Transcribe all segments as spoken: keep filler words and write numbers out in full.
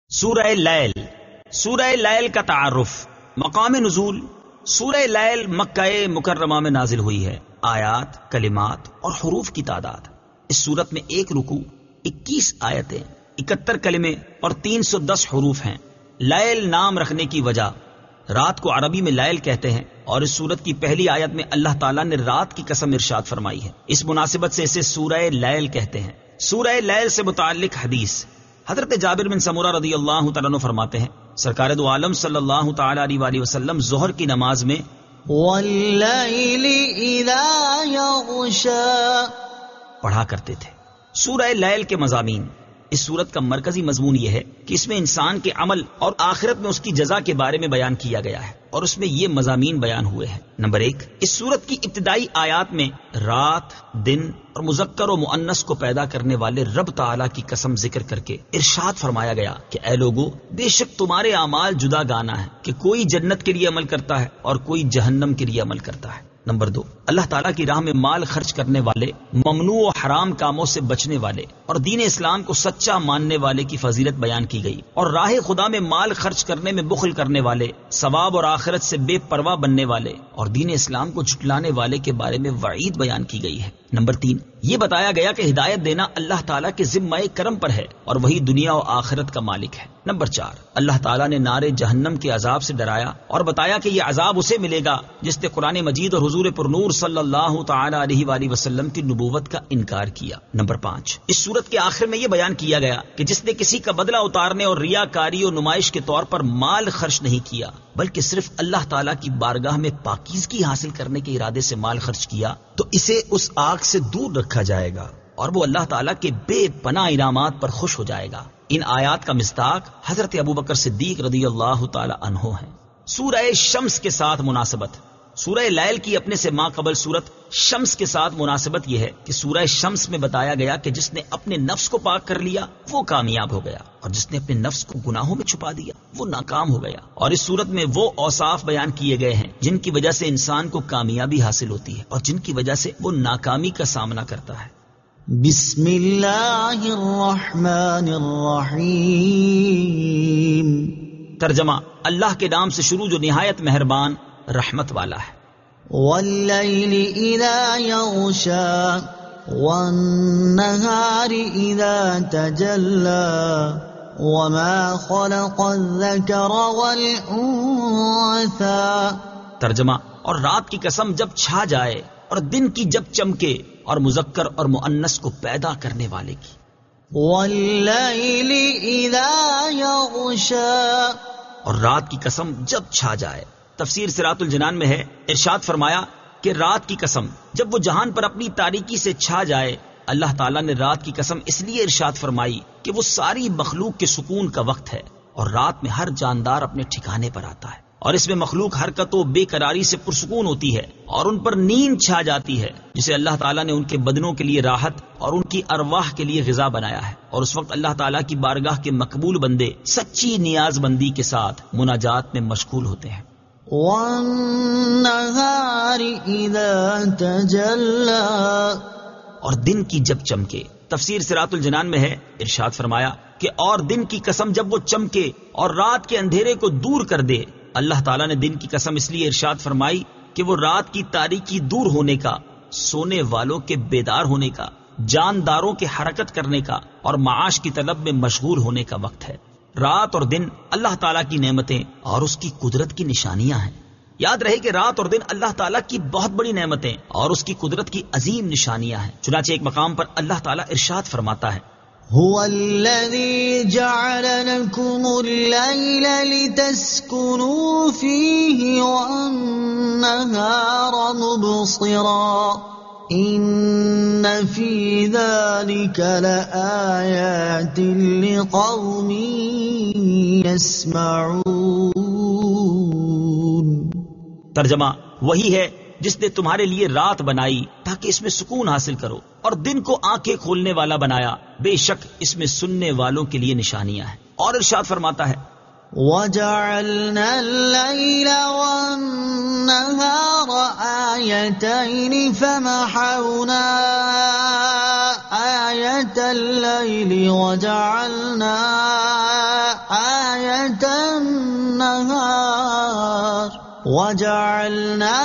سورہ لیل. سورہ لیل کا تعارف. مقام نزول. سورہ لیل مکہ مکرمہ میں نازل ہوئی ہے. آیات، کلمات اور حروف کی تعداد. اس سورت میں ایک رکوع، اکیس آیتیں، اکہتر کلمے اور تین سو دس حروف ہیں. لیل نام رکھنے کی وجہ، رات کو عربی میں لیل کہتے ہیں، اور اس سورت کی پہلی آیت میں اللہ تعالیٰ نے رات کی قسم ارشاد فرمائی ہے. اس مناسبت سے اسے سورہ لیل کہتے ہیں. سورہ لیل سے متعلق حدیث. حضرت جابر بن سمورہ رضی اللہ تعالیٰ عنہ فرماتے ہیں سرکار دو عالم صلی اللہ تعالیٰ علیہ وآلہ وسلم ظہر کی نماز میں واللیل اذا یغشا پڑھا کرتے تھے. سورہ لیل کے مضامین. اس سورت کا مرکزی مضمون یہ ہے کہ اس میں انسان کے عمل اور آخرت میں اس کی جزا کے بارے میں بیان کیا گیا ہے، اور اس میں یہ مضامین بیان ہوئے ہیں. نمبر ایک، اس سورت کی ابتدائی آیات میں رات، دن اور مذکر و مؤنث کو پیدا کرنے والے رب تعالیٰ کی قسم ذکر کر کے ارشاد فرمایا گیا کہ اے لوگو، بے شک تمہارے اعمال جدا گانا ہے، کہ کوئی جنت کے لیے عمل کرتا ہے اور کوئی جہنم کے لیے عمل کرتا ہے. نمبر دو، اللہ تعالیٰ کی راہ میں مال خرچ کرنے والے، ممنوع و حرام کاموں سے بچنے والے اور دین اسلام کو سچا ماننے والے کی فضیلت بیان کی گئی، اور راہ خدا میں مال خرچ کرنے میں بخل کرنے والے، ثواب اور آخرت سے بے پرواہ بننے والے اور دین اسلام کو جھٹلانے والے کے بارے میں وعید بیان کی گئی ہے. نمبر تین، یہ بتایا گیا کہ ہدایت دینا اللہ تعالیٰ کے ذمہ کرم پر ہے اور وہی دنیا و آخرت کا مالک ہے. نمبر چار، اللہ تعالیٰ نے نار جہنم کے عذاب سے ڈرایا اور بتایا کہ یہ عذاب اسے ملے گا جس نے قرآن مجید اور حضور پر نور صلی اللہ تعالیٰ علیہ وآلہ وسلم کی نبوت کا انکار کیا. نمبر پانچ، اس سورت کے آخر میں یہ بیان کیا گیا کہ جس نے کسی کا بدلہ اتارنے اور ریاکاری اور نمائش کے طور پر مال خرچ نہیں کیا بلکہ صرف اللہ تعالیٰ کی بارگاہ میں پاکیزگی حاصل کرنے کے ارادے سے مال خرچ کیا تو اسے اس آگ سے دور رکھا جائے گا اور وہ اللہ تعالیٰ کے بے پناہ انعامات پر خوش ہو جائے گا. ان آیات کا مصداق حضرت ابوبکر صدیق رضی اللہ تعالی عنہ ہیں. سورہ شمس کے ساتھ مناسبت. سورہ لیل کی اپنے سے ماں قبل سورت شمس کے ساتھ مناسبت یہ ہے کہ سورہ شمس میں بتایا گیا کہ جس نے اپنے نفس کو پاک کر لیا وہ کامیاب ہو گیا، اور جس نے اپنے نفس کو گناہوں میں چھپا دیا وہ ناکام ہو گیا. اور اس سورت میں وہ اوصاف بیان کیے گئے ہیں جن کی وجہ سے انسان کو کامیابی حاصل ہوتی ہے اور جن کی وجہ سے وہ ناکامی کا سامنا کرتا ہے. بسم اللہ الرحمن الرحیم. ترجمہ، اللہ کے نام سے شروع جو نہایت مہربان رحمت والا ہے. واللیل اذا یغشا والنہار اذا تجلی وما خلق الذکر والانثى. ترجمہ، اور رات کی قسم جب چھا جائے اور دن کی جب چمکے اور مذکر اور مؤنث کو پیدا کرنے والے کی. واللیل اذا یغشا، اور رات کی قسم جب چھا جائے. تفسیر صراط الجنان میں ہے، ارشاد فرمایا کہ رات کی قسم جب وہ جہان پر اپنی تاریکی سے چھا جائے. اللہ تعالیٰ نے رات کی قسم اس لیے ارشاد فرمائی کہ وہ ساری مخلوق کے سکون کا وقت ہے، اور رات میں ہر جاندار اپنے ٹھکانے پر آتا ہے، اور اس میں مخلوق حرکت و بے قراری سے پرسکون ہوتی ہے اور ان پر نیند چھا جاتی ہے، جسے اللہ تعالیٰ نے ان کے بدنوں کے لیے راحت اور ان کی ارواح کے لیے غذا بنایا ہے. اور اس وقت اللہ تعالیٰ کی بارگاہ کے مقبول بندے سچی نیاز بندی کے ساتھ مناجات میں مشغول ہوتے ہیں. والنہار اذا تجلی، اور دن کی جب چمکے. تفسیر صراط الجنان میں ہے، ارشاد فرمایا کہ اور دن کی قسم جب وہ چمکے اور رات کے اندھیرے کو دور کر دے. اللہ تعالیٰ نے دن کی قسم اس لیے ارشاد فرمائی کہ وہ رات کی تاریکی دور ہونے کا، سونے والوں کے بیدار ہونے کا، جانداروں کے حرکت کرنے کا اور معاش کی طلب میں مشغول ہونے کا وقت ہے. رات اور دن اللہ تعالیٰ کی نعمتیں اور اس کی قدرت کی نشانیاں ہیں. یاد رہے کہ رات اور دن اللہ تعالیٰ کی بہت بڑی نعمتیں اور اس کی قدرت کی عظیم نشانیاں ہیں. چنانچہ ایک مقام پر اللہ تعالیٰ ارشاد فرماتا ہے، هو الذي جعل لكم الليل لتسكنوا فيه والنهار مبصرا ان في ذلك لآيات لقوم يسمعون. ترجمہ، وہی ہے جس نے تمہارے لیے رات بنائی تاکہ اس میں سکون حاصل کرو، اور دن کو آنکھیں کھولنے والا بنایا، بے شک اس میں سننے والوں کے لیے نشانیاں ہیں. اور ارشاد فرماتا ہے، وَجَعَلْنَا اللَّيْلَ وَالنَّهَارَ آيَتَيْنِ فَمَحَوْنَا آيَةَ اللَّيْلِ وَجَعَلْنَا النهار وجعلنا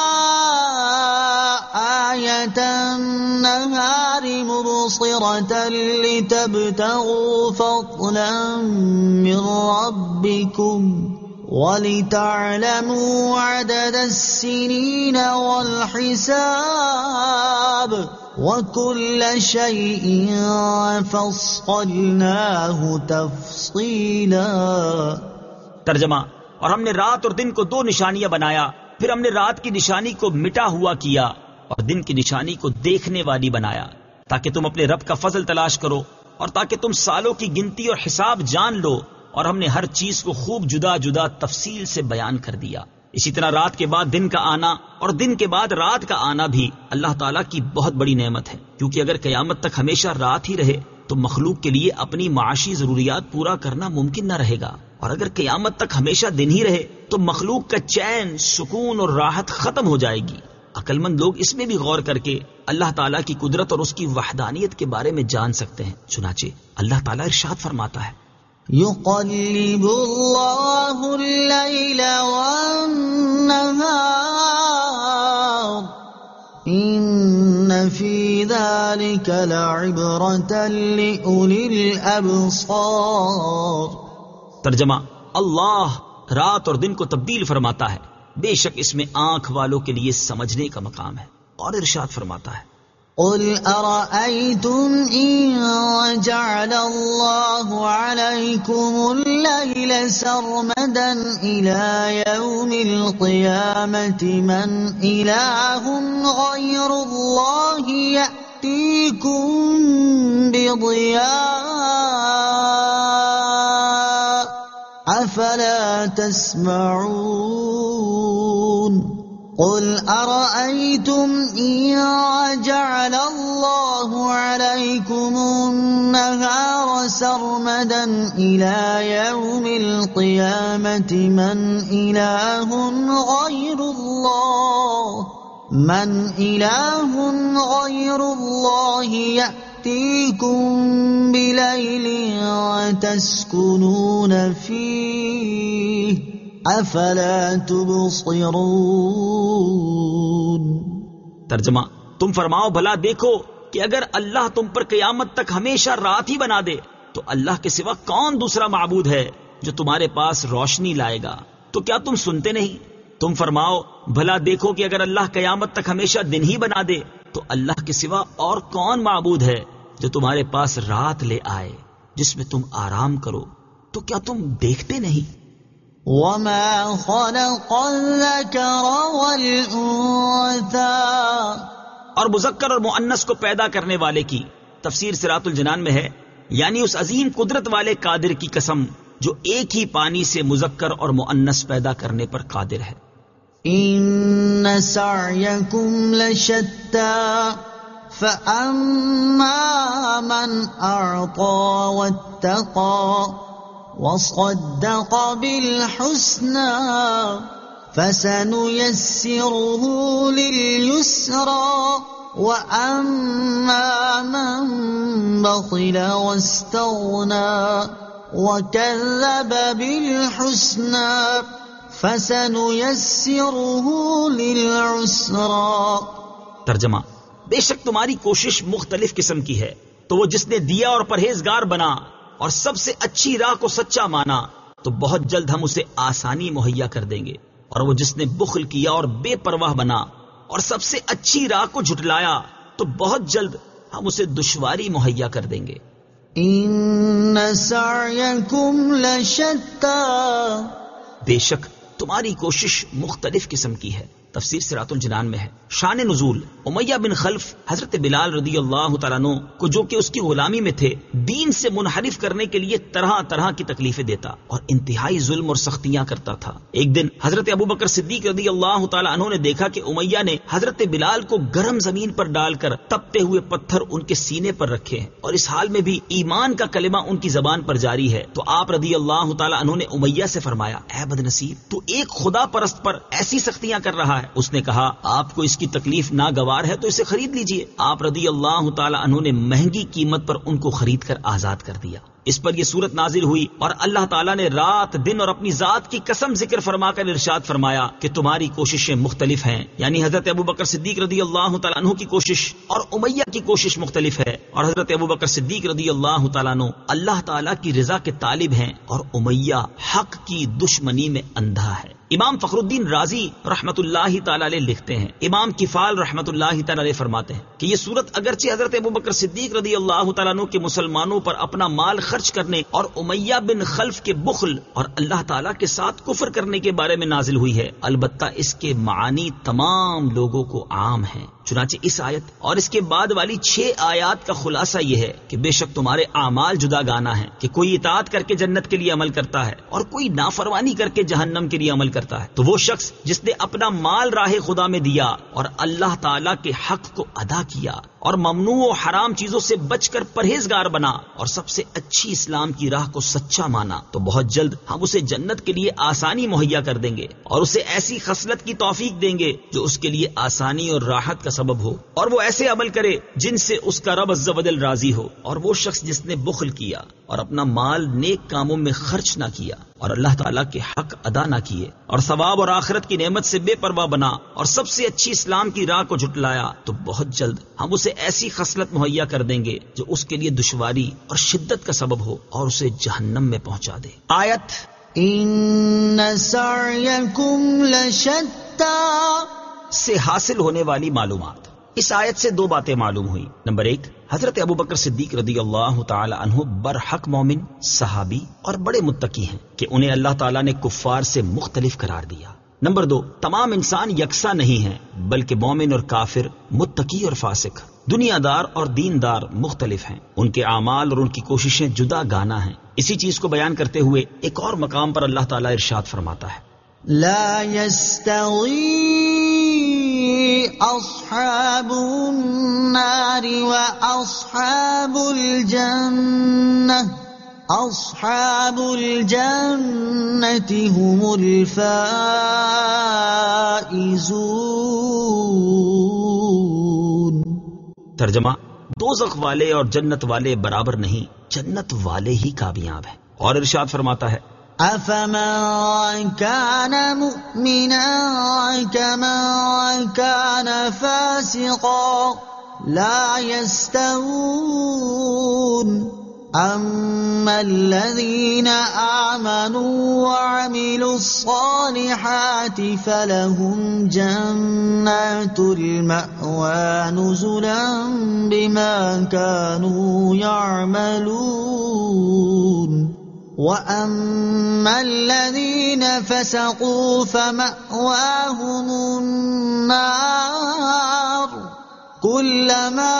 آية النهار مبصرة لتبتغوا فضلا من ربكم وَلِتَعْلَمُوا عَدَدَ السِّنِينَ وَالْحِسَابَ وَكُلَّ شَيْءٍ فَصَّلْنَاهُ تَفْصِيلًا۔ ترجمہ: اور ہم نے رات اور دن کو دو نشانیاں بنایا، پھر ہم نے رات کی نشانی کو مٹا ہوا کیا اور دن کی نشانی کو دیکھنے والی بنایا، تاکہ تم اپنے رب کا فضل تلاش کرو اور تاکہ تم سالوں کی گنتی اور حساب جان لو، اور ہم نے ہر چیز کو خوب جدا جدا تفصیل سے بیان کر دیا۔ اسی طرح رات کے بعد دن کا آنا اور دن کے بعد رات کا آنا بھی اللہ تعالیٰ کی بہت بڑی نعمت ہے، کیونکہ اگر قیامت تک ہمیشہ رات ہی رہے تو مخلوق کے لیے اپنی معاشی ضروریات پورا کرنا ممکن نہ رہے گا، اور اگر قیامت تک ہمیشہ دن ہی رہے تو مخلوق کا چین، سکون اور راحت ختم ہو جائے گی۔ عقل مند لوگ اس میں بھی غور کر کے اللہ تعالیٰ کی قدرت اور اس کی وحدانیت کے بارے میں جان سکتے ہیں۔ چنانچہ اللہ تعالیٰ ارشاد فرماتا ہے: يقلب الله الليل والنهار إن في ذلك لعبرة لأولي الأبصار۔ ترجمہ: اللہ رات اور دن کو تبدیل فرماتا ہے، بے شک اس میں آنکھ والوں کے لیے سمجھنے کا مقام ہے۔ اور ارشاد فرماتا ہے: قل أرأيتم إن جعل الله عليكم الليل سرمدا إلى يوم القيامة من إله غير الله يأتيكم بضياء أفلا تسمعون۔ قل أرأيتم إن جعل الله عليكم النهار سرمدا إلى يوم القيامة من إله غير الله من إله غير الله يأتيكم بليل تسكنون فيه افلا تبصرون۔ ترجمہ: تم فرماؤ بھلا دیکھو کہ اگر اللہ تم پر قیامت تک ہمیشہ رات ہی بنا دے تو اللہ کے سوا کون دوسرا معبود ہے جو تمہارے پاس روشنی لائے گا، تو کیا تم سنتے نہیں؟ تم فرماؤ بھلا دیکھو کہ اگر اللہ قیامت تک ہمیشہ دن ہی بنا دے تو اللہ کے سوا اور کون معبود ہے جو تمہارے پاس رات لے آئے جس میں تم آرام کرو، تو کیا تم دیکھتے نہیں؟ وَمَا خَلَقَ الذَّكَرَ وَالْأُنثَى، اور مذکر اور مؤنث کو پیدا کرنے والے کی تفسیر صراط الجنان میں ہے، یعنی اس عظیم قدرت والے قادر کی قسم جو ایک ہی پانی سے مذکر اور مؤنث پیدا کرنے پر قادر ہے۔ إِنَّ سَعْيَكُمْ لَشَتَّى فَأَمَّا مَنْ أَعْطَى وَاتَّقَى وَصَدَّقَ بِالْحُسْنَى فَسَنُيَسِّرُهُ لِلْيُسْرَى وَأَمَّا مَنْ بَخِلَ وَاسْتَغْنَى وَكَذَّبَ بِالْحُسْنَى فَسَنُيَسِّرُهُ لِلْعُسْرَى۔ ترجمہ: بے شک تمہاری کوشش مختلف قسم کی ہے، تو وہ جس نے دیا اور پرہیزگار بنا اور سب سے اچھی راہ کو سچا مانا تو بہت جلد ہم اسے آسانی مہیا کر دیں گے، اور وہ جس نے بخل کیا اور بے پرواہ بنا اور سب سے اچھی راہ کو جھٹلایا تو بہت جلد ہم اسے دشواری مہیا کر دیں گے۔ ان سعیکم لشتی، بے شک تمہاری کوشش مختلف قسم کی ہے۔ تفسیر صراط الجنان میں ہے۔ شان نزول: امیہ بن خلف حضرت بلال رضی اللہ تعالیٰ عنہ کو جو کہ اس کی غلامی میں تھے دین سے منحرف کرنے کے لیے طرح طرح کی تکلیفیں دیتا اور انتہائی ظلم اور سختیاں کرتا تھا۔ ایک دن حضرت ابوبکر صدیق رضی اللہ تعالیٰ عنہ نے دیکھا کہ امیہ نے حضرت بلال کو گرم زمین پر ڈال کر تپتے ہوئے پتھر ان کے سینے پر رکھے ہیں اور اس حال میں بھی ایمان کا کلمہ ان کی زبان پر جاری ہے، تو آپ رضی اللہ تعالیٰ عنہ نے امیہ سے فرمایا: اے بدنصیب، تو ایک خدا پرست پر ایسی سختیاں کر رہا رہا ہے. اس نے کہا آپ کو اس کی تکلیف ناگوار ہے تو اسے خرید لیجئے. آپ رضی اللہ تعالی عنہ نے مہنگی قیمت پر ان کو خرید کر آزاد کر دیا. اس پر یہ صورت نازل ہوئی اور اللہ تعالیٰ نے رات دن اور اپنی ذات کی قسم ذکر فرما کر ارشاد فرمایا کہ تمہاری کوششیں مختلف ہیں. یعنی حضرت ابوبکر صدیق رضی اللہ تعالیٰ عنہ کی کوشش اور امیہ کی کوشش مختلف ہے، اور حضرت ابوبکر صدیق رضی اللہ تعالیٰ عنہ اللہ تعالیٰ کی رضا کے طالب ہیں اور امیہ حق کی دشمنی میں اندھا ہے. امام فخر الدین رازی رحمت اللہ تعالی علیہ لکھتے ہیں، امام کفال رحمت اللہ تعالی علیہ فرماتے ہیں کہ یہ صورت اگرچہ حضرت ابوبکر صدیق رضی اللہ تعالیٰ عنہ کے مسلمانوں پر اپنا مال خرچ کرنے اور امیہ بن خلف کے بخل اور اللہ تعالیٰ کے ساتھ کفر کرنے کے بارے میں نازل ہوئی ہے، البتہ اس کے معانی تمام لوگوں کو عام ہیں. چنانچہ اس آیت اور اس کے بعد والی چھ آیات کا خلاصہ یہ ہے کہ بے شک تمہارے اعمال جدا گانا ہیں، کہ کوئی اطاعت کر کے جنت کے لیے عمل کرتا ہے اور کوئی نافرمانی کر کے جہنم کے لیے عمل کرتا ہے. تو وہ شخص جس نے اپنا مال راہ خدا میں دیا اور اللہ تعالیٰ کے حق کو ادا کیا اور ممنوع و حرام چیزوں سے بچ کر پرہیزگار بنا اور سب سے اچھی اسلام کی راہ کو سچا مانا، تو بہت جلد ہم اسے جنت کے لیے آسانی مہیا کر دیں گے اور اسے ایسی خصلت کی توفیق دیں گے جو اس کے لیے آسانی اور راحت کا سبب ہو، اور وہ ایسے عمل کرے جن سے اس کا رب عز و جل راضی ہو. اور وہ شخص جس نے بخل کیا اور اپنا مال نیک کاموں میں خرچ نہ کیا اور اللہ تعالیٰ کے حق ادا نہ کیے اور ثواب اور آخرت کی نعمت سے بے پرواہ بنا اور سب سے اچھی اسلام کی راہ کو جھٹلایا، تو بہت جلد ہم اسے ایسی خصلت مہیا کر دیں گے جو اس کے لیے دشواری اور شدت کا سبب ہو اور اسے جہنم میں پہنچا دے. آیت ان سعیکم لشتی سے حاصل ہونے والی معلومات. اس آیت سے دو باتیں معلوم ہوئی. نمبر ایک، حضرت ابوبکر صدیق رضی اللہ تعالی عنہ برحق مومن، صحابی اور بڑے متقی ہیں کہ انہیں اللہ تعالیٰ نے کفار سے مختلف قرار دیا. نمبر دو، تمام انسان یکساں نہیں ہیں بلکہ مومن اور کافر، متقی اور فاسق، دنیا دار اور دیندار مختلف ہیں. ان کے اعمال اور ان کی کوششیں جدا گانا ہیں. اسی چیز کو بیان کرتے ہوئے ایک اور مقام پر اللہ تعالیٰ ارشاد فرماتا ہے، لا يستوي اصحاب النار واصحاب الجنة اصحاب الجنة هم الفائزون. ترجمہ، دوزخ والے اور جنت والے برابر نہیں، جنت والے ہی کامیاب ہیں. اور ارشاد فرماتا ہے، أفمن كان مؤمنا كمن كان فاسقا لا يستوون أما الذين آمنوا وعملوا الصالحات فلهم جنات المأوى نزلا بما كانوا يعملون وَأَمَّا الَّذِينَ فَسَقُوا فَمَأْوَاهُمُ النَّارُ كُلَّمَا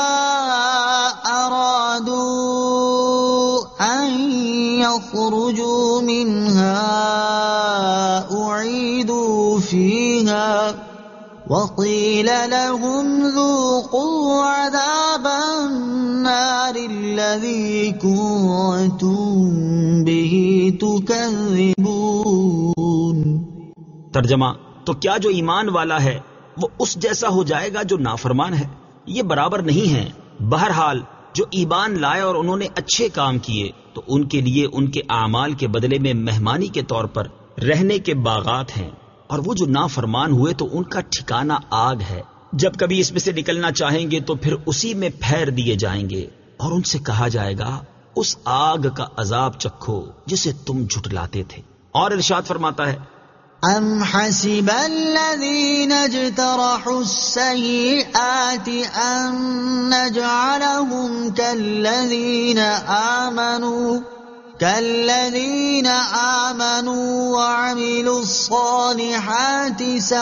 أَرَادُوا أَن يَخْرُجُوا مِنْهَا أُعِيدُوا فِيهَا وَقِيلَ لَهُمْ ذُوقُوا عَذَابَ النَّارِ الَّذِي كُنتُم بِهِ تُكَذِّبُونَ. ترجمہ، تو کیا جو ایمان والا ہے وہ اس جیسا ہو جائے گا جو نافرمان ہے؟ یہ برابر نہیں ہے. بہرحال جو ایمان لائے اور انہوں نے اچھے کام کیے تو ان کے لیے ان کے اعمال کے بدلے میں مہمانی کے طور پر رہنے کے باغات ہیں، اور وہ جو نافرمان ہوئے تو ان کا ٹھکانہ آگ ہے. جب کبھی اس میں سے نکلنا چاہیں گے تو پھر اسی میں پھیر دیے جائیں گے اور ان سے کہا جائے گا اس آگ کا عذاب چکھو جسے تم جھٹلاتے تھے. اور ارشاد فرماتا ہے، ام حسب الذين اجترحوا السيئات ان نجعلهم كالذين آمنوا كالذين آمنوا وعملوا الصالحات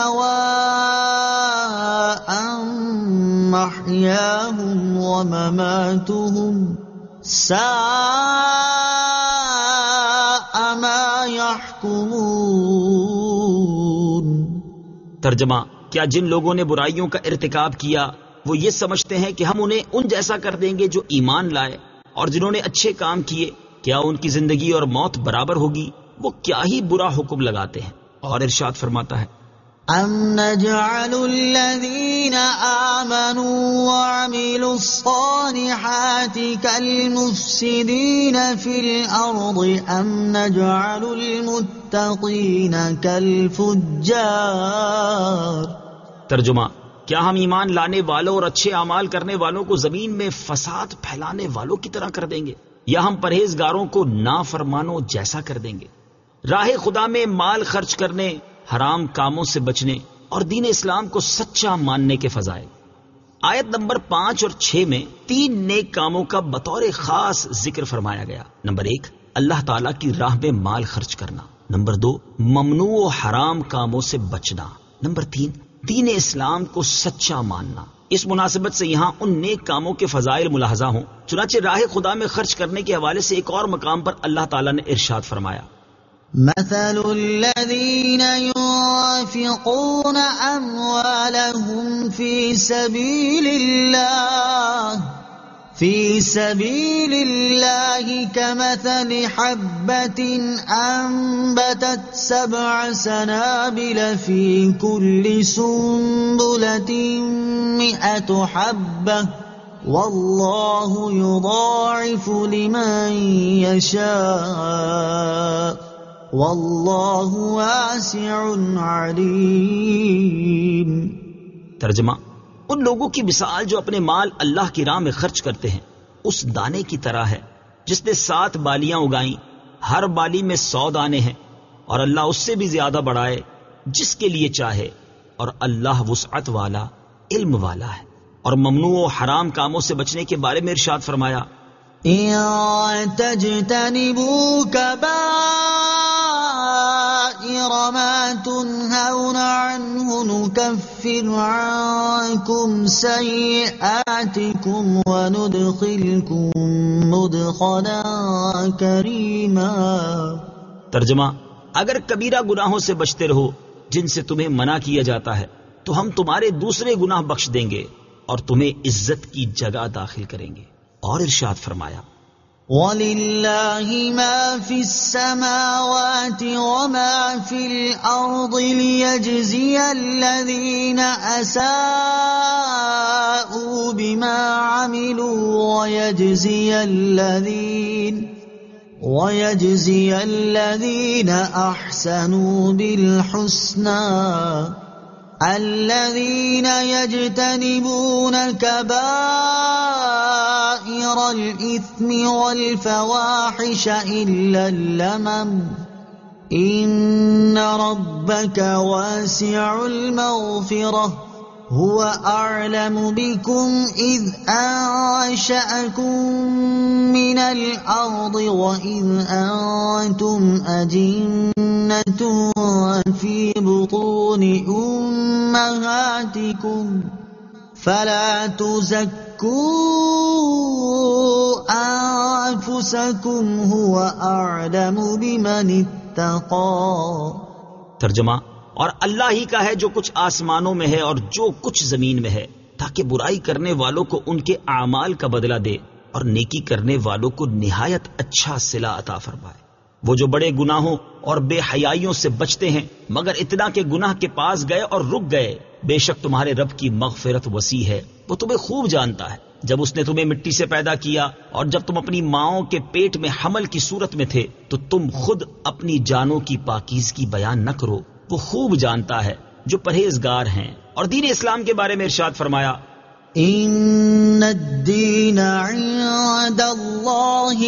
سواء محياهم ومماتهم ساء ما يحكمون. ترجمہ، کیا جن لوگوں نے برائیوں کا ارتکاب کیا وہ یہ سمجھتے ہیں کہ ہم انہیں ان جیسا کر دیں گے جو ایمان لائے، اور جنہوں نے اچھے کام کیے کیا ان کی زندگی اور موت برابر ہوگی؟ وہ کیا ہی برا حکم لگاتے ہیں. اور ارشاد فرماتا ہے، أَمْ نَجْعَلُ الَّذِينَ آمَنُوا وَعَمِلُوا الصَّالِحَاتِ كَالْمُفْسِدِينَ فِي الْأَرْضِ أَمْ نَجْعَلُ الْمُتَّقِينَ كَالْفُجَّارِ۔ ترجمہ: کیا ہم ایمان لانے والوں اور اچھے اعمال کرنے والوں کو زمین میں فساد پھیلانے والوں کی طرح کر دیں گے، یا ہم پرہیزگاروں کو نافرمانوں جیسا کر دیں گے؟ راہ خدا میں مال خرچ کرنے، حرام کاموں سے بچنے اور دین اسلام کو سچا ماننے کے فضائل۔ آیت نمبر پانچ اور چھ میں تین نیک کاموں کا بطور خاص ذکر فرمایا گیا۔ نمبر ایک، اللہ تعالیٰ کی راہ میں مال خرچ کرنا۔ نمبر دو، ممنوع و حرام کاموں سے بچنا۔ نمبر تین، دین اسلام کو سچا ماننا۔ اس مناسبت سے یہاں ان نیک کاموں کے فضائل ملاحظہ ہوں۔ چنانچہ راہ خدا میں خرچ کرنے کے حوالے سے ایک اور مقام پر اللہ تعالیٰ نے ارشاد فرمایا: مثل الذين ينفقون أموالهم في سبيل الله في سبيل الله كمثل حبة أنبتت سبع سنابل في كل سنبلة مئة حبة والله يضاعف لمن يشاء واللہ واسع علیم۔ ترجمہ: ان لوگوں کی مثال جو اپنے مال اللہ کی راہ میں خرچ کرتے ہیں اس دانے کی طرح ہے جس نے سات بالیاں اگائیں، ہر بالی میں سو دانے ہیں، اور اللہ اس سے بھی زیادہ بڑھائے جس کے لیے چاہے، اور اللہ وسعت والا، علم والا ہے۔ اور ممنوع و حرام کاموں سے بچنے کے بارے میں ارشاد فرمایا: إِن تَجْتَنِبُوا كَبَائِرَ مَا تُنْهَوْنَ عَنْهُ نُكَفِّرْ عَنكُمْ سَيِّئَاتِكُمْ وَنُدْخِلْكُمْ مُدْخَلًا كَرِيمًا۔ ترجمہ: اگر کبیرہ گناہوں سے بچتے رہو جن سے تمہیں منع کیا جاتا ہے تو ہم تمہارے دوسرے گناہ بخش دیں گے اور تمہیں عزت کی جگہ داخل کریں گے۔ اور ارشاد فرمایا: وَلِلَّهِ مَا فِي السَّمَاوَاتِ وَمَا فِي الْأَرْضِ لِيَجْزِيَ الَّذِينَ أَسَاءُوا بِمَا عَمِلُوا وَيَجْزِيَ الَّذِينَ وَيَجْزِيَ الَّذِينَ أَحْسَنُوا بِالْحُسْنَى الَّذِينَ يَجْتَنِبُونَ كَبَائِرَ الْإِثْمِ وَالْفَوَاحِشَ إِلَّا اللَّمَمَ إِنَّ رَبَّكَ وَاسِعُ الْمَغْفِرَةِ هُوَ أَعْلَمُ بِكُمْ إِذْ أَنشَأَكُم مِّنَ الْأَرْضِ وَإِذْ أَنتُمْ أَجِنَّةٌ فِي بُطُونِ أُمَّهَاتِكُمْ فَلَا تُزَكُّوا أَنفُسَكُمْ هُوَ أَعْلَمُ بِمَنِ اتَّقَى۔ ترجمہ: اور اللہ ہی کا ہے جو کچھ آسمانوں میں ہے اور جو کچھ زمین میں ہے، تاکہ برائی کرنے والوں کو ان کے اعمال کا بدلہ دے اور نیکی کرنے والوں کو نہایت اچھا صلہ عطا فرمائے۔ وہ جو بڑے گناہوں اور بے حیائیوں سے بچتے ہیں مگر اتنا کہ گناہ کے پاس گئے اور رک گئے، بے شک تمہارے رب کی مغفرت وسیع ہے، وہ تمہیں خوب جانتا ہے۔ جب اس نے تمہیں مٹی سے پیدا کیا اور جب تم اپنی ماؤں کے پیٹ میں حمل کی صورت میں تھے تو تم خود اپنی جانوں کی پاکیزگی بیان نہ کرو، وہ خوب جانتا ہے جو پرہیزگار ہیں۔ اور دین اسلام کے بارے میں ارشاد فرمایا: ان الدین عند اللہ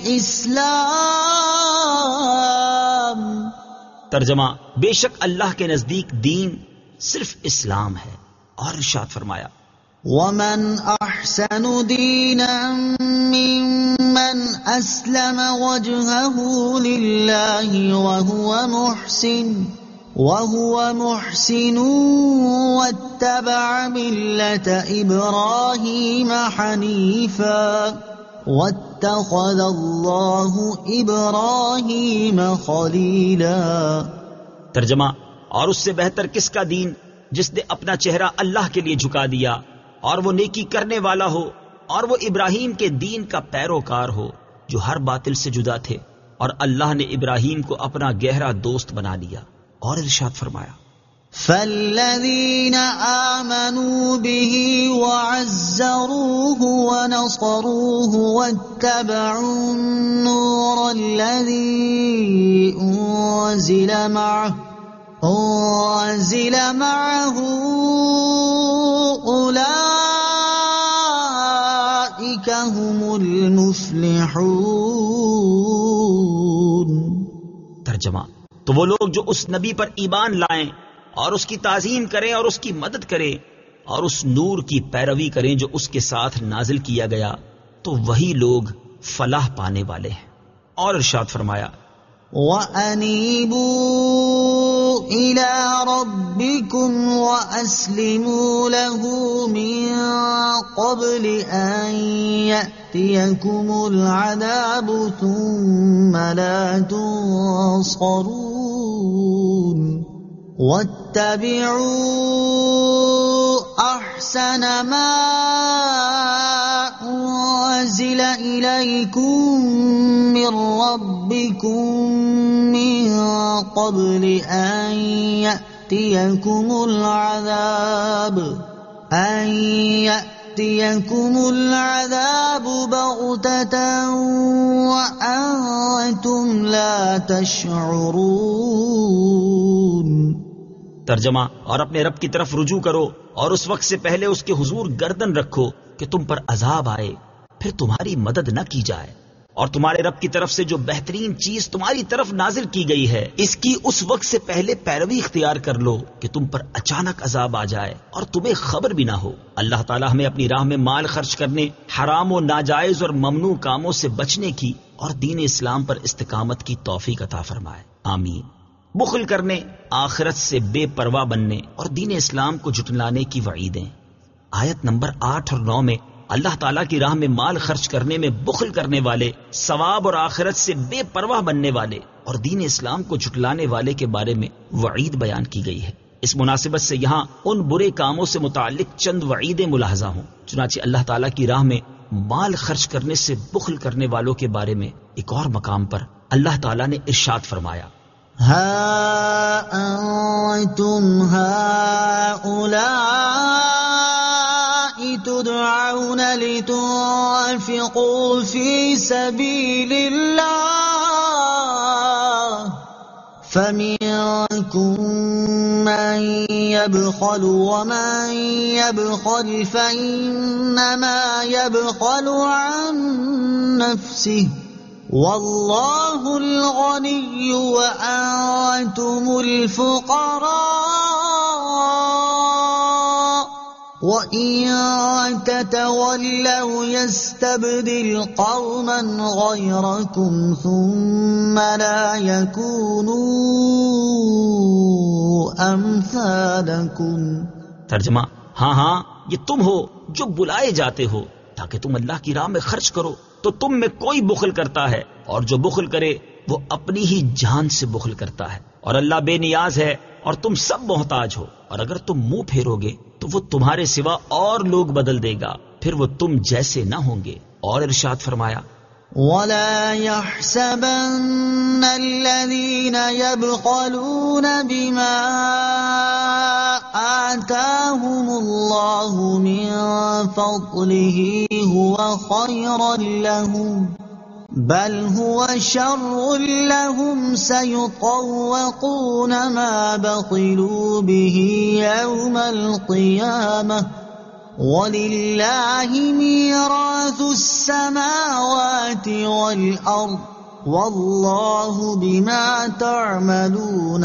الاسلام۔ ترجمہ: بے شک اللہ کے نزدیک دین صرف اسلام ہے۔ اور ارشاد فرمایا: ومن احسن دینا ممن اسلم وجهه للہ وهو محسن وهو محسن واتبع ملة إبراهيم حنيفا واتخذ الله إبراهيم خليلا۔ ترجمہ: اور اس سے بہتر کس کا دین جس نے اپنا چہرہ اللہ کے لیے جھکا دیا اور وہ نیکی کرنے والا ہو اور وہ ابراہیم کے دین کا پیروکار ہو جو ہر باطل سے جدا تھے، اور اللہ نے ابراہیم کو اپنا گہرا دوست بنا لیا۔ اور ارشاد فرمایا: فالذين آمنوا به وعزروه ونصروه واتبعوا النور الذي أنزل معه أنزل معه أولئك هم المفلحون. ترجمہ: تو وہ لوگ جو اس نبی پر ایمان لائیں اور اس کی تعظیم کریں اور اس کی مدد کریں اور اس نور کی پیروی کریں جو اس کے ساتھ نازل کیا گیا، تو وہی لوگ فلاح پانے والے ہیں. اور ارشاد فرمایا: وَأَنِيبُوا إِلَىٰ رَبِّكُمْ وَأَسْلِمُوا لَهُ مِن قَبْلِ أَن يَأْتِيَكُمُ الْعَذَابُ ثُمَّ لَا تُنصَرُونَ. وَاتَّبِعُوا أَحْسَنَ مَا أُنزِلَ إِلَيْكُم مِّن رَّبِّكُم مِّن قَبْلِ أَن يَأْتِيَكُمُ الْعَذَابُ أَن يَأْتِيَكُمُ الْعَذَابُ بَغْتَةً وَأَنتُمْ لَا تَشْعُرُونَ. ترجمہ: اور اپنے رب کی طرف رجوع کرو اور اس وقت سے پہلے اس کے حضور گردن رکھو کہ تم پر عذاب آئے پھر تمہاری مدد نہ کی جائے، اور تمہارے رب کی طرف سے جو بہترین چیز تمہاری طرف نازل کی گئی ہے اس کی اس وقت سے پہلے پیروی اختیار کر لو کہ تم پر اچانک عذاب آ جائے اور تمہیں خبر بھی نہ ہو. اللہ تعالی ہمیں اپنی راہ میں مال خرچ کرنے، حرام و ناجائز اور ممنوع کاموں سے بچنے کی اور دین اسلام پر استقامت کی توفیق عطا فرمائے. آمین. بخل کرنے، آخرت سے بے پرواہ بننے اور دین اسلام کو جھٹلانے کی وعیدیں. آیت نمبر آٹھ اور نو میں اللہ تعالیٰ کی راہ میں مال خرچ کرنے میں بخل کرنے والے، ثواب اور آخرت سے بے پرواہ بننے والے اور دین اسلام کو جھٹلانے والے کے بارے میں وعید بیان کی گئی ہے. اس مناسبت سے یہاں ان برے کاموں سے متعلق چند وعیدیں ملاحظہ ہوں. چنانچہ اللہ تعالیٰ کی راہ میں مال خرچ کرنے سے بخل کرنے والوں کے بارے میں ایک اور مقام پر اللہ تعالیٰ نے ارشاد فرمایا: ہا انتم ہؤلاء تدعون لتنفقوا في سبيل الله فمنكم من يبخل ومن يبخل فإنما يبخل عن نفسه واللہ الغنی وأنتم الفقراء وإن تتولوا يستبدل قوما غيركم ثم لا يكونوا أمثالكم. ترجمہ: ہاں ہاں یہ تم ہو جو بلائے جاتے ہو تاکہ تم اللہ کی راہ میں خرچ کرو، تو تم میں کوئی بخل کرتا ہے اور جو بخل کرے وہ اپنی ہی جان سے بخل کرتا ہے، اور اللہ بے نیاز ہے اور تم سب محتاج ہو، اور اگر تم منہ پھیرو گے تو وہ تمہارے سوا اور لوگ بدل دے گا، پھر وہ تم جیسے نہ ہوں گے. اور ارشاد فرمایا: وَلَا يَحْسَبَنَّ الَّذِينَ يَبْخَلُونَ بِمَا آتَاهُمُ اللَّهُ مِن فَضْلِهِ هُوَ خَيْرًا لَّهُم بَلْ هُوَ شَرٌّ لَّهُمْ سَيُطَوَّقُونَ مَا بَخِلُوا بِهِ يَوْمَ الْقِيَامَةِ وَلِلَّهِ مِيرَاثُ السَّمَاوَاتِ وَالْأَرْضِ وَاللَّهُ بِمَا تَعْمَلُونَ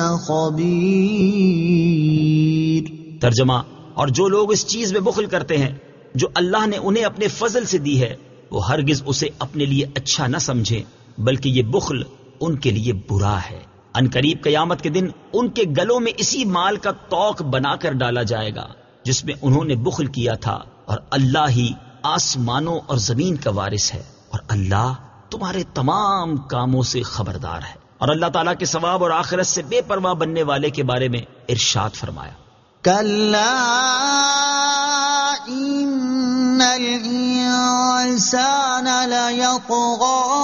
خَبِيرٌ. ترجمہ: اور جو لوگ اس چیز میں بخل کرتے ہیں جو اللہ نے انہیں اپنے فضل سے دی ہے، وہ ہرگز اسے اپنے لیے اچھا نہ سمجھیں، بلکہ یہ بخل ان کے لیے برا ہے. ان قریب قیامت کے دن ان کے گلوں میں اسی مال کا توق بنا کر ڈالا جائے گا جس میں انہوں نے بخل کیا تھا، اور اللہ ہی آسمانوں اور زمین کا وارث ہے، اور اللہ تمہارے تمام کاموں سے خبردار ہے. اور اللہ تعالیٰ کے ثواب اور آخرت سے بے پرواہ بننے والے کے بارے میں ارشاد فرمایا: کَلَّا إِنَّ الْإِنسَانَ لَيَطْغَىٰ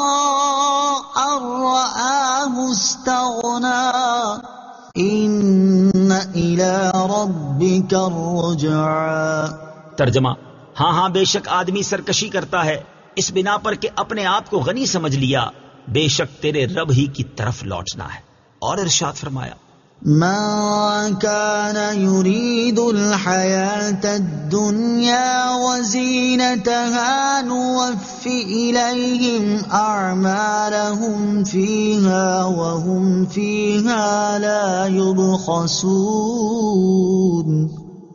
أَن رَّآهُ اسْتَغْنَىٰ إِنَّ إلى ربك الرجعى. ترجمہ: ہاں ہاں بے شک آدمی سرکشی کرتا ہے اس بنا پر کہ اپنے آپ کو غنی سمجھ لیا، بے شک تیرے رب ہی کی طرف لوٹنا ہے. اور ارشاد فرمایا: من كان يريد الحياة الدنيا وزينتها نوف إليهم أعمالهم فيها وهم فيها لا يبخسون.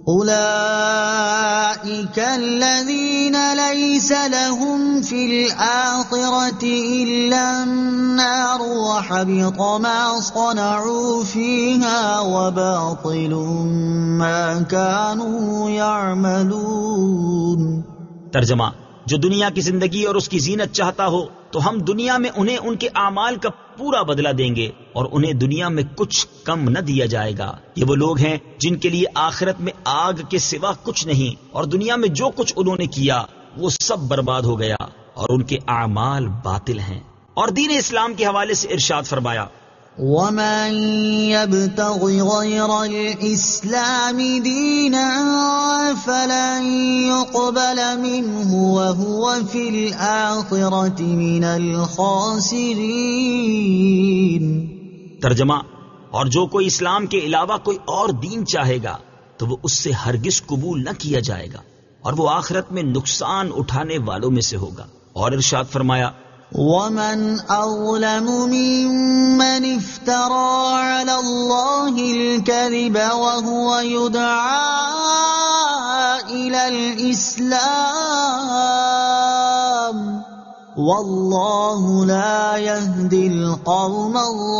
أولئك الذين ليس لهم في الآخرة إلا النار وحبط ما صنعوا فيها وباطل ما كانوا يعملون. ترجمہ: جو دنیا کی زندگی اور اس کی زینت چاہتا ہو تو ہم دنیا میں انہیں ان کے اعمال کا پورا بدلہ دیں گے اور انہیں دنیا میں کچھ کم نہ دیا جائے گا. یہ وہ لوگ ہیں جن کے لیے آخرت میں آگ کے سوا کچھ نہیں، اور دنیا میں جو کچھ انہوں نے کیا وہ سب برباد ہو گیا اور ان کے اعمال باطل ہیں. اور دین اسلام کے حوالے سے ارشاد فرمایا: ومن يبتغ غير الإسلام دينا فلن يقبل منه وهو في الآخرة من الخاسرين. ترجمہ: اور جو کوئی اسلام کے علاوہ کوئی اور دین چاہے گا تو وہ اس سے ہرگز قبول نہ کیا جائے گا اور وہ آخرت میں نقصان اٹھانے والوں میں سے ہوگا. اور ارشاد فرمایا: ومن أظلم ممن افترى على الله الكذب وهو يدعى إلى الإسلام والله لا يهدي القوم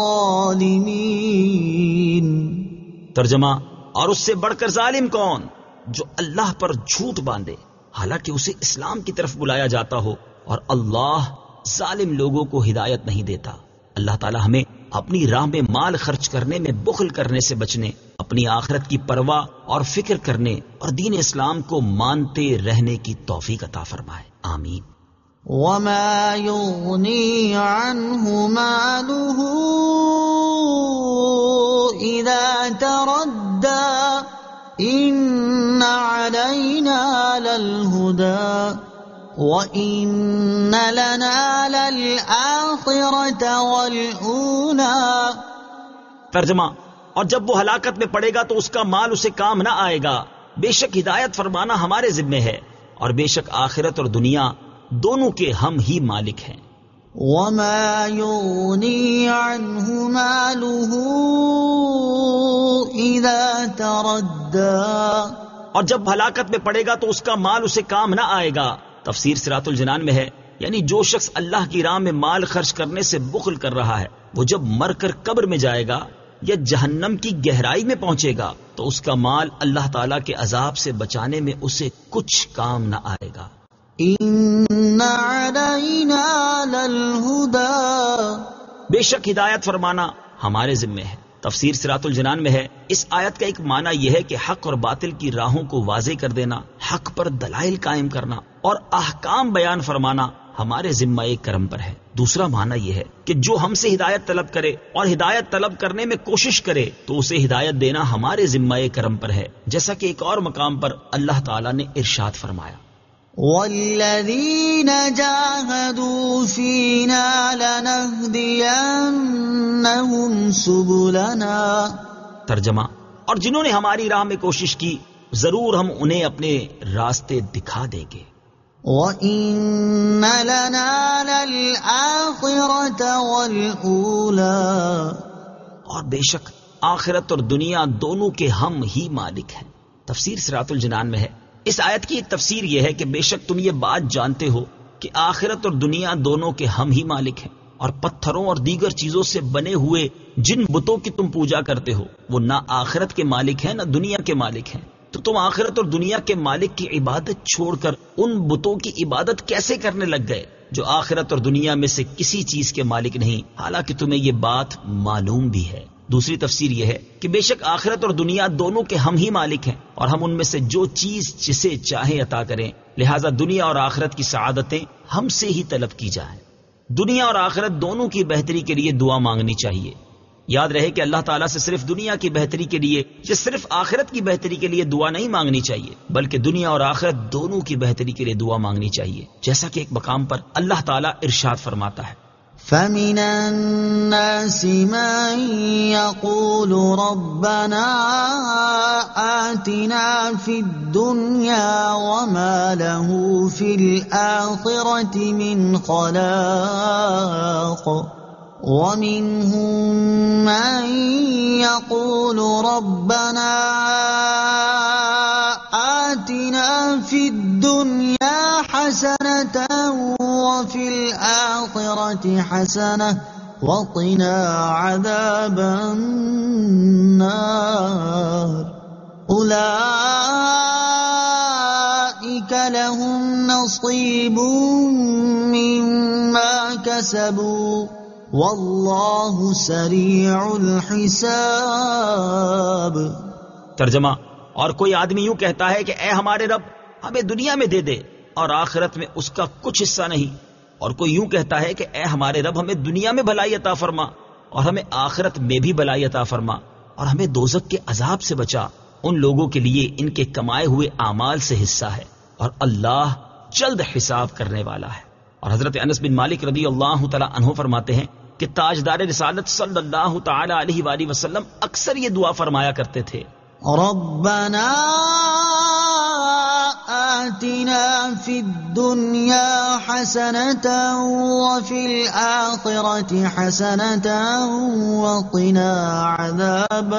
الظالمين. ترجمہ: اور اس سے بڑھ کر ظالم کون جو اللہ پر جھوٹ باندھے حالانکہ اسے اسلام کی طرف بلایا جاتا ہو، اور اللہ ظالم لوگوں کو ہدایت نہیں دیتا. اللہ تعالی ہمیں اپنی راہ میں مال خرچ کرنے میں بخل کرنے سے بچنے، اپنی آخرت کی پرواہ اور فکر کرنے اور دین اسلام کو مانتے رہنے کی توفیق عطا فرمائے. آمین. وما يغني عنه ماله إذا تردى إن علينا للهدى وَإِنَّ لَنَا لَلْآخِرَةَ وَالْأُولَى. ترجمہ: اور جب وہ ہلاکت میں پڑے گا تو اس کا مال اسے کام نہ آئے گا. بے شک ہدایت فرمانا ہمارے ذمے ہے، اور بے شک آخرت اور دنیا دونوں کے ہم ہی مالک ہیں. وَمَا يُغْنِي عَنْهُ مَالُهُ إِذَا تَرَدَّى. اور جب ہلاکت میں پڑے گا تو اس کا مال اسے کام نہ آئے گا. تفسیر صراط الجنان میں ہے، یعنی جو شخص اللہ کی راہ میں مال خرچ کرنے سے بخل کر رہا ہے وہ جب مر کر قبر میں جائے گا یا جہنم کی گہرائی میں پہنچے گا تو اس کا مال اللہ تعالیٰ کے عذاب سے بچانے میں اسے کچھ کام نہ آئے گا. إِنَّ عَلَيْنَا لَلْهُدَى. بے شک ہدایت فرمانا ہمارے ذمے ہے. تفسیر صراط الجنان میں ہے، اس آیت کا ایک معنی یہ ہے کہ حق اور باطل کی راہوں کو واضح کر دینا، حق پر دلائل قائم کرنا اور احکام بیان فرمانا ہمارے ذمہ کرم پر ہے. دوسرا معنی یہ ہے کہ جو ہم سے ہدایت طلب کرے اور ہدایت طلب کرنے میں کوشش کرے تو اسے ہدایت دینا ہمارے ذمہ کرم پر ہے، جیسا کہ ایک اور مقام پر اللہ تعالیٰ نے ارشاد فرمایا: وَالَّذِينَ جَاهَدُوا فِينَا لَنَهْدِيَنَّهُمْ سُبُلَنَا. ترجمہ: اور جنہوں نے ہماری راہ میں کوشش کی ضرور ہم انہیں اپنے راستے دکھا دیں گے. وَإِنَّ لَنَا لَلْآخِرَةَ وَالْأُولَى. اور بے شک آخرت اور دنیا دونوں کے ہم ہی مالک ہیں. تفسیر صراط الجنان میں ہے، اس آیت کی ایک تفسیر یہ ہے کہ بے شک تم یہ بات جانتے ہو کہ آخرت اور دنیا دونوں کے ہم ہی مالک ہیں، اور پتھروں اور دیگر چیزوں سے بنے ہوئے جن بتوں کی تم پوجا کرتے ہو وہ نہ آخرت کے مالک ہیں نہ دنیا کے مالک ہیں. تو تم آخرت اور دنیا کے مالک کی عبادت چھوڑ کر ان بتوں کی عبادت کیسے کرنے لگ گئے جو آخرت اور دنیا میں سے کسی چیز کے مالک نہیں، حالانکہ تمہیں یہ بات معلوم بھی ہے. دوسری تفسیر یہ ہے کہ بے شک آخرت اور دنیا دونوں کے ہم ہی مالک ہیں اور ہم ان میں سے جو چیز جسے چاہیں عطا کریں، لہذا دنیا اور آخرت کی سعادتیں ہم سے ہی طلب کی جائیں. دنیا اور آخرت دونوں کی بہتری کے لیے دعا مانگنی چاہیے. یاد رہے کہ اللہ تعالیٰ سے صرف دنیا کی بہتری کے لیے یا صرف آخرت کی بہتری کے لیے دعا نہیں مانگنی چاہیے، بلکہ دنیا اور آخرت دونوں کی بہتری کے لیے دعا مانگنی چاہیے، جیسا کہ ایک مقام پر اللہ تعالیٰ ارشاد فرماتا ہے فَمِنَ النَّاسِ مَن يَقُولُ رَبَّنَا آتِنَا فِي الدُّنْيَا وَمَا لَهُ فِي الْآخِرَةِ مِنْ خَلَاقٍ وَمِنْهُمْ مَن يَقُولُ رَبَّنَا آتِنَا فِي الدُّنْيَا حَسَنَةً وَفِي الْآخِرَةِ حَسَنَةً وَقِنَا عَذَابَ النَّارِ أُولَئِكَ لَهُمْ نَصِيبٌ مِّمَّا كَسَبُوا واللہ سریع الحساب۔ ترجمہ، اور کوئی آدمی یوں کہتا ہے کہ اے ہمارے رب ہمیں دنیا میں دے دے اور آخرت میں اس کا کچھ حصہ نہیں، اور کوئی یوں کہتا ہے کہ اے ہمارے رب ہمیں دنیا میں بھلائی عطا فرما اور ہمیں آخرت میں بھی بھلائی عطا فرما اور ہمیں دوزخ کے عذاب سے بچا، ان لوگوں کے لیے ان کے کمائے ہوئے اعمال سے حصہ ہے اور اللہ جلد حساب کرنے والا ہے۔ اور حضرت انس بن مالک رضی اللہ تعالی عنہ فرماتے ہیں کہ تاجدار رسالت صلی اللہ تعالی علیہ وآلہ وسلم اکثر یہ دعا فرمایا کرتے تھے، ربنا آتنا فی الدنیا حسنة وفی الآخرة حسنة وقنا عذاب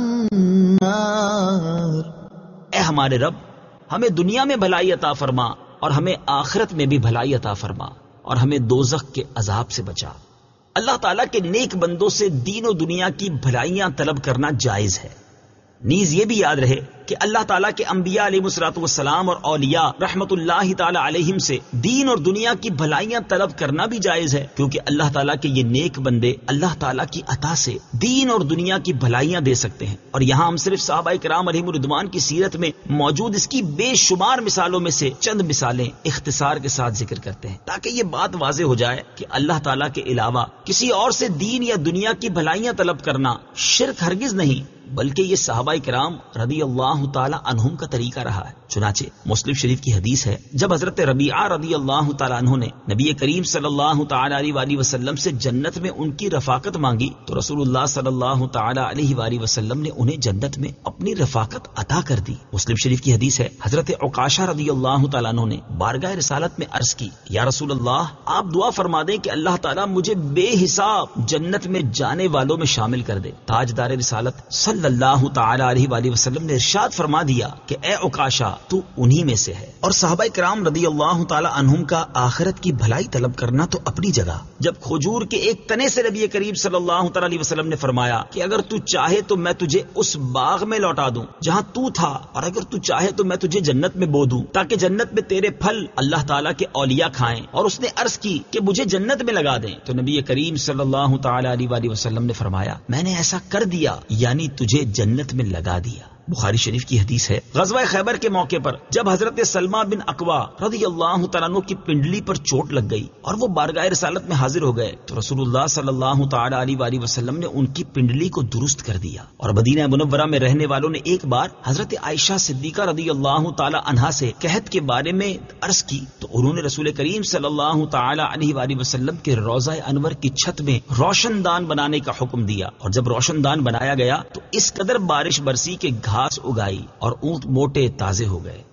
النار۔ اے ہمارے رب ہمیں دنیا میں بھلائی عطا فرما اور ہمیں آخرت میں بھی بھلائی عطا فرما اور ہمیں دوزخ کے عذاب سے بچا۔ اللہ تعالیٰ کے نیک بندوں سے دین و دنیا کی بھلائیاں طلب کرنا جائز ہے، نیز یہ بھی یاد رہے کہ اللہ تعالیٰ کے انبیاء علیہ الصلوۃ والسلام اور اولیاء رحمت اللہ تعالی علیہم سے دین اور دنیا کی بھلائیاں طلب کرنا بھی جائز ہے، کیونکہ اللہ تعالیٰ کے یہ نیک بندے اللہ تعالیٰ کی عطا سے دین اور دنیا کی بھلائیاں دے سکتے ہیں۔ اور یہاں ہم صرف صحابہ کرام علیہم الرضوان کی سیرت میں موجود اس کی بے شمار مثالوں میں سے چند مثالیں اختصار کے ساتھ ذکر کرتے ہیں، تاکہ یہ بات واضح ہو جائے کہ اللہ تعالیٰ کے علاوہ کسی اور سے دین یا دنیا کی بھلائیاں طلب کرنا شرک ہرگز نہیں، بلکہ یہ صحابہ کرام رضی اللہ تعالی عنہم کا طریقہ رہا ہے۔ چنانچہ مسلم شریف کی حدیث ہے، جب حضرت ربیعہ رضی اللہ تعالی عنہ نے نبی کریم صلی اللہ تعالی علیہ وآلہ وسلم سے جنت میں ان کی رفاقت مانگی تو رسول اللہ صلی اللہ تعالی علیہ وآلہ وسلم نے انہیں جنت میں اپنی رفاقت عطا کر دی۔ مسلم شریف کی حدیث ہے، حضرت عکاشہ رضی اللہ تعالی عنہ نے بارگاہ رسالت میں عرض کی، یا رسول اللہ آپ دعا فرما دیں کہ اللہ تعالی مجھے بے حساب جنت میں جانے والوں میں شامل کر دے۔ تاجدار رسالت صلی اللہ تعالی علیہ وآلہ وسلم نے ارشاد فرما دیا کہ اے عکاشہ تو انہی میں سے ہے۔ اور صحابہ کرام رضی اللہ تعالی عنہم کا آخرت کی بھلائی طلب کرنا تو اپنی جگہ، جب کھجور کے ایک تنے سے نبی کریم صلی اللہ تعالی علیہ وسلم نے فرمایا کہ اگر تو چاہے تو میں تجھے اس باغ میں لوٹا دوں جہاں تو تھا، اور اگر تو چاہے تو میں تجھے جنت میں بو دوں تاکہ جنت میں تیرے پھل اللہ تعالیٰ کے اولیاء کھائیں، اور اس نے عرض کی کہ مجھے جنت میں لگا دیں، تو نبی کریم صلی اللہ تعالی علیہ وآلہ وسلم نے فرمایا میں نے ایسا کر دیا، یعنی تجھے جنت میں لگا دیا۔ بخاری شریف کی حدیث ہے، غزوہ خیبر کے موقع پر جب حضرت سلمہ بن اکوا رضی اللہ تعالیٰ عنہ کی پنڈلی پر چوٹ لگ گئی اور وہ بارگاہ رسالت میں حاضر ہو گئے تو رسول اللہ صلی اللہ تعالی علیہ وآلہ وسلم نے ان کی پنڈلی کو درست کر دیا۔ اور مدینہ منورہ میں رہنے والوں نے ایک بار حضرت عائشہ صدیقہ رضی اللہ تعالی عنہا سے قحط کے بارے میں عرض کی تو انہوں نے رسول کریم صلی اللہ تعالی علیہ وآلہ وسلم کے روضہ انور کی چھت میں روشن دان بنانے کا حکم دیا، اور جب روشن دان بنایا گیا تو اس قدر بارش برسی کہ گھاس اگائی اور اونٹ موٹے تازے ہو گئے۔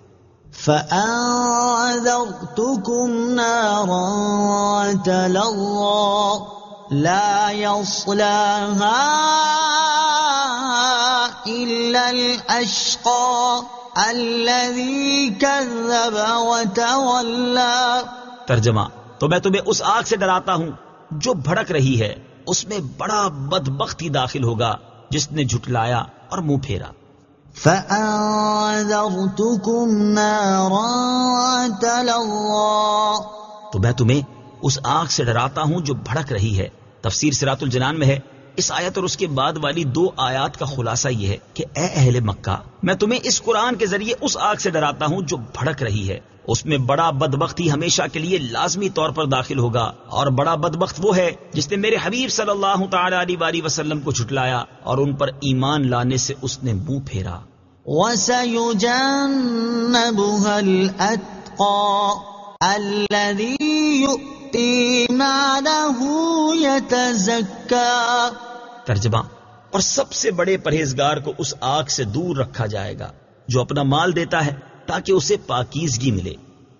فَأَنذَرْتُكُمْ نَارًا تَلَظَّىٰ لَا يَصْلَاهَا إِلَّا الْأَشْقَى الَّذِي كَذَّبَ وَتَوَلَّىٰ۔ ترجمہ، تو میں تمہیں اس آگ سے ڈراتا ہوں جو بھڑک رہی ہے، اس میں بڑا بدبخت ہی داخل ہوگا جس نے جھٹلایا اور منہ پھیرا۔ فَأَنذَرْتُكُمْ نَارًا تَلَظَّىٰ، تو میں تمہیں اس آگ سے ڈراتا ہوں جو بھڑک رہی ہے۔ تفسیر صراط الجنان میں ہے، اس آیت اور اس کے بعد والی دو آیات کا خلاصہ یہ ہے کہ اے اہل مکہ، میں تمہیں اس قرآن کے ذریعے اس آگ سے ڈراتا ہوں جو بھڑک رہی ہے، اس میں بڑا بدبخت ہی ہمیشہ کے لیے لازمی طور پر داخل ہوگا، اور بڑا بدبخت وہ ہے جس نے میرے حبیب صلی اللہ تعالی علیہ وآلہ وسلم کو جھٹلایا اور ان پر ایمان لانے سے اس نے منہ پھیرا۔ وَسَيُجَنَّبُهَا الْأَتْقَى الَّذِي يُؤْتِي مَالَهُ يَتَزَكَّى۔ ترجمہ، اور سب سے بڑے پرہیزگار کو اس آگ سے دور رکھا جائے گا جو اپنا مال دیتا ہے تاکہ اسے پاکیزگی ملے۔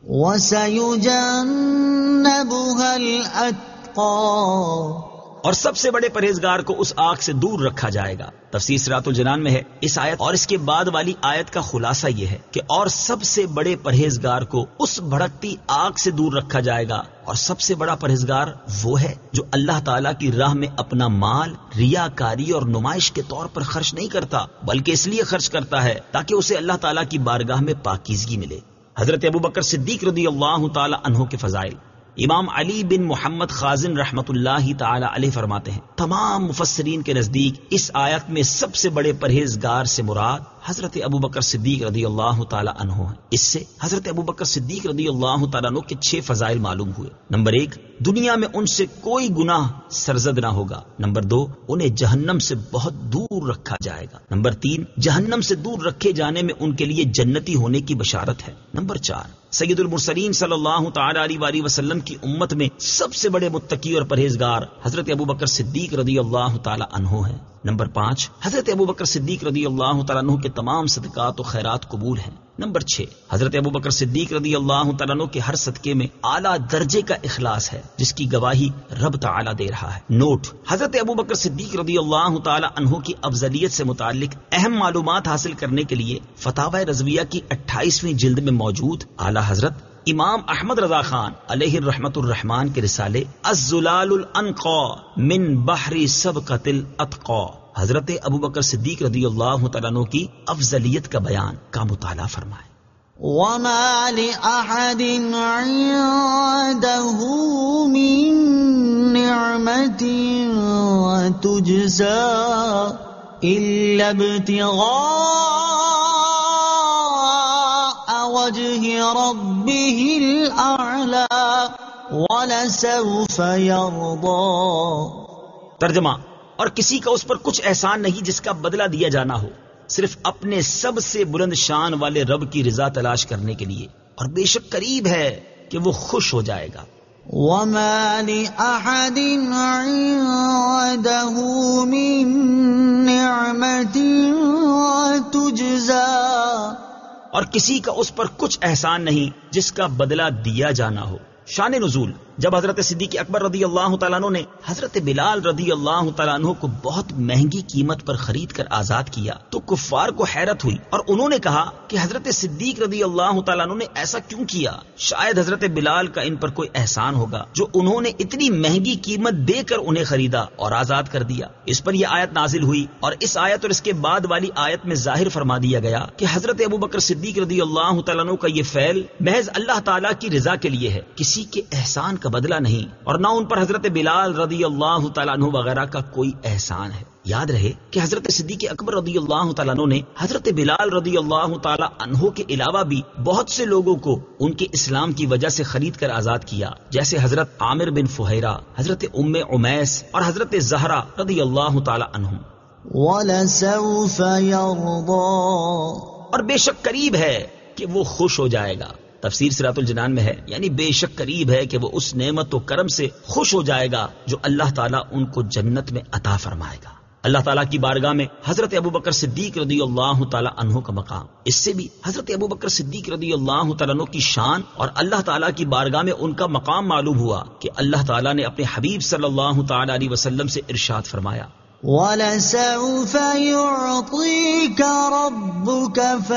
وَسَيُجَنَّبُهَا الْأَتْقَى، اور سب سے بڑے پرہیزگار کو اس آگ سے دور رکھا جائے گا۔ تفسیر صراط الجنان میں ہے، اس آیت اور اس کے بعد والی آیت کا خلاصہ یہ ہے کہ اور سب سے بڑے پرہیزگار کو اس بھڑکتی آگ سے دور رکھا جائے گا، اور سب سے بڑا پرہیزگار وہ ہے جو اللہ تعالیٰ کی راہ میں اپنا مال ریاکاری اور نمائش کے طور پر خرچ نہیں کرتا، بلکہ اس لیے خرچ کرتا ہے تاکہ اسے اللہ تعالیٰ کی بارگاہ میں پاکیزگی ملے۔ حضرت ابوبکر صدیق رضی اللہ تعالی عنہ کے فضائل، امام علی بن محمد خازن رحمت اللہ تعالی علیہ فرماتے ہیں، تمام مفسرین کے نزدیک اس آیت میں سب سے بڑے پرہیزگار سے مراد حضرت ابوبکر صدیق رضی اللہ تعالی عنہ ہیں۔ اس سے حضرت ابوبکر صدیق رضی اللہ تعالی عنہ کے چھ فضائل معلوم ہوئے۔ نمبر ایک، دنیا میں ان سے کوئی گناہ سرزد نہ ہوگا۔ نمبر دو، انہیں جہنم سے بہت دور رکھا جائے گا۔ نمبر تین، جہنم سے دور رکھے جانے میں ان کے لیے جنتی ہونے کی بشارت ہے۔ نمبر چار، سید المرسلین صلی اللہ تعالی علیہ وآلہ وسلم کی امت میں سب سے بڑے متقی اور پرہیزگار حضرت ابوبکر صدیق رضی اللہ تعالی عنہ ہیں۔ نمبر پانچ، حضرت ابوبکر صدیق رضی اللہ تعالیٰ عنہ کے تمام صدقات و خیرات قبول ہیں۔ نمبر چھ، حضرت ابوبکر صدیق رضی اللہ تعالیٰ عنہ کے ہر صدقے میں اعلیٰ درجے کا اخلاص ہے، جس کی گواہی رب تعالیٰ دے رہا ہے۔ نوٹ، حضرت ابوبکر صدیق رضی اللہ تعالیٰ عنہ کی افضلیت سے متعلق اہم معلومات حاصل کرنے کے لیے فتاوی رضویہ کی اٹھائیسویں جلد میں موجود اعلیٰ حضرت امام احمد رضا خان علیہ الرحمت الرحمان کے رسالے الزلال الانقا من بحر سبقت الاتقا حضرت ابوبکر صدیق رضی اللہ تعالیٰ عنہ کی افضلیت کا بیان کا مطالعہ فرمائیں۔ وَمَا لِأَحَدٍ عِندَهُ مِن نِّعْمَةٍ تُجْزَى إِلَّا ابْتِغَاءَ وَجْهِ رَبِّهِ الْأَعْلَى وَلَسَوْفَ يَرْضَى۔ ترجمہ، اور کسی کا اس پر کچھ احسان نہیں جس کا بدلہ دیا جانا ہو، صرف اپنے سب سے بلند شان والے رب کی رضا تلاش کرنے کے لیے، اور بے شک قریب ہے کہ وہ خوش ہو جائے گا۔ وَمَا لِأَحَدٍ عِندَهُ مِن نِّعْمَةٍ تُجْزَى، اور کسی کا اس پر کچھ احسان نہیں جس کا بدلہ دیا جانا ہو۔ شان نزول، جب حضرت صدیق اکبر رضی اللہ تعالیٰ عنہ نے حضرت بلال رضی اللہ تعالیٰ عنہ کو بہت مہنگی قیمت پر خرید کر آزاد کیا تو کفار کو حیرت ہوئی، اور انہوں نے کہا کہ حضرت صدیق رضی اللہ تعالیٰ عنہ نے ایسا کیوں کیا؟ شاید حضرت بلال کا ان پر کوئی احسان ہوگا جو انہوں نے اتنی مہنگی قیمت دے کر انہیں خریدا اور آزاد کر دیا۔ اس پر یہ آیت نازل ہوئی، اور اس آیت اور اس کے بعد والی آیت میں ظاہر فرما دیا گیا کہ حضرت ابوبکر صدیق رضی اللہ تعالیٰ عنہ کا یہ فعل محض اللہ تعالیٰ کی رضا کے لیے ہے، کسی کے احسان کا بدلہ نہیں، اور نہ ان پر حضرت بلال رضی اللہ تعالیٰ عنہ وغیرہ کا کوئی احسان ہے۔ یاد رہے کہ حضرت صدیق اکبر رضی اللہ تعالیٰ عنہ نے حضرت بلال رضی اللہ تعالیٰ عنہ کے علاوہ بھی بہت سے لوگوں کو ان کے اسلام کی وجہ سے خرید کر آزاد کیا، جیسے حضرت عامر بن فہیرہ، حضرت ام عمیس اور حضرت زہرہ رضی اللہ تعالیٰ عنہم۔ وَلَسَوْفَ يَرْضَى، اور بے شک قریب ہے کہ وہ خوش ہو جائے گا۔ تفسیر صراط الجنان میں ہے، یعنی بے شک قریب ہے کہ وہ اس نعمت و کرم سے خوش ہو جائے گا جو اللہ تعالیٰ ان کو جنت میں عطا فرمائے گا۔ اللہ تعالیٰ کی بارگاہ میں حضرت ابوبکر صدیق رضی اللہ تعالیٰ عنہ کا مقام، اس سے بھی حضرت ابوبکر صدیق رضی اللہ تعالیٰ عنہ کی شان اور اللہ تعالیٰ کی بارگاہ میں ان کا مقام معلوم ہوا کہ اللہ تعالیٰ نے اپنے حبیب صلی اللہ تعالیٰ علیہ وسلم سے ارشاد فرمایا، وَلَسَوْفَ يُعْطِيكَ رَبُّكَ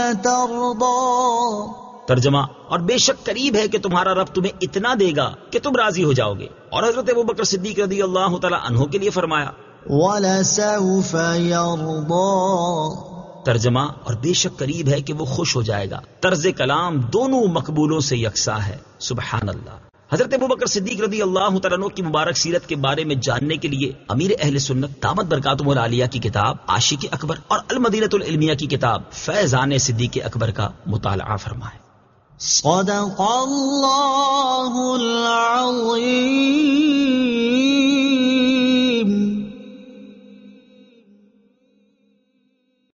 فَتَرْضَى۔ ترجمہ، اور بے شک قریب ہے کہ تمہارا رب تمہیں اتنا دے گا کہ تم راضی ہو جاؤ گے۔ اور حضرت ابوبکر صدیق رضی اللہ تعالیٰ عنہ کے لیے فرمایا، وَلَسَوْفَ يَرْضَى۔ ترجمہ، اور بے شک قریب ہے کہ وہ خوش ہو جائے گا۔ طرز کلام دونوں مقبولوں سے یکساں ہے۔ سبحان اللہ۔ حضرت ابوبکر صدیق رضی اللہ تعالیٰ عنہ کی مبارک سیرت کے بارے میں جاننے کے لیے امیر اہل سنت دامت برکاتہم العالیہ کی کتاب عاشق اکبر اور المدینۃ العلمیہ کی کتاب فیضان صدیق اکبر کا مطالعہ فرمائیں۔ صدق اللہ العظیم۔